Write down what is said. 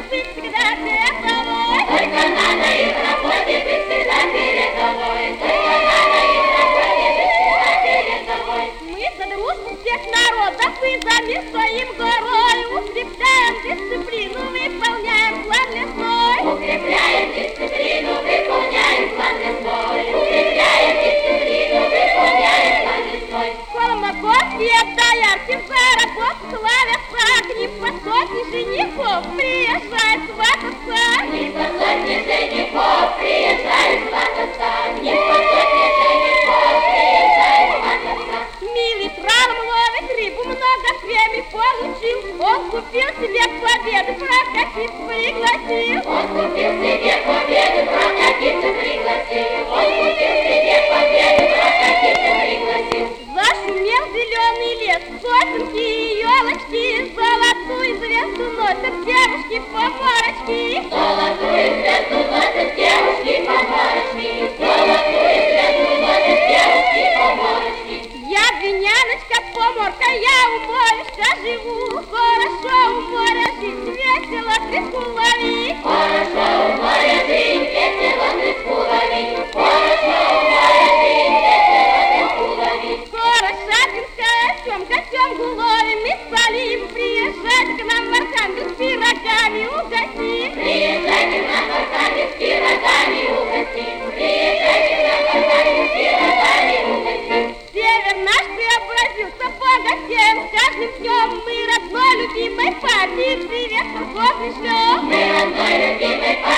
быть всегда передовой. Только надо и в работе быть всегда передовой. Только надо и в работе быть всегда передовой. Мы за дружбу всех народов и за мир своим горой укрепляем дисциплину, выполняем план лесной. Укрепляем дисциплину, выполняем план лесной. Укрепляем дисциплину, выполняем план лесной. Колмаковские доярки за работу славятся, к ним по сотне женихов приезжает свататься. Не по сотне женихов приезжает свататься. Не по сотне женихов приезжает свататься. Милитрал ловит рыбу, много премий получил. Он купил себе победы, прокатиться пригласил. Он купил себе победу, прокатиться пригласил. Он купил себе победу, прокатиться пригласил. Зашумел зеленый лес, сосенки и елочки, золотую звезду носят девушки-поморочки. Золотую звезду носят девушки-поморочки. Золотую звезду носят девушки-поморочки. Я двиняночка, поморка, я у моря живу. Хорошо у моря жить, весело треску ловить. Хорошо у моря жить, весело треску ловить. Хорошо у моря жить, весело треску ловить. Скоро шадринская семгу ловим и солим. Приезжайте к нам в Архангельск с пирогами угостим. Приезжайте к нам в Архангельск с пирогами угостим. Приезжайте к нам в Архангельск с пирогами угостим. Север наш преобразился богатеем. С каждым днем мы родной любимой папе привет торговый шлем. Мы родной любимой папе